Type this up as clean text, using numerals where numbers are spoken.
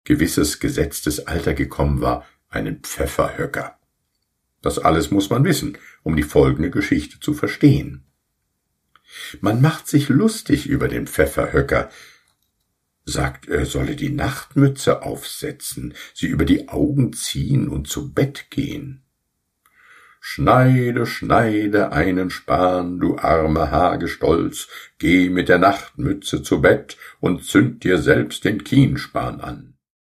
gewisses gesetztes Alter gekommen war, einen Pfefferhöcker. Das alles muss man wissen, um die folgende Geschichte zu verstehen. Man macht sich lustig über den Pfefferhöcker, sagt, er solle die Nachtmütze aufsetzen, sie über die Augen ziehen und zu Bett gehen. »Schneide, schneide einen Span, du armer Hagestolz, geh mit der Nachtmütze zu Bett und zünd dir selbst den Kienspan an.«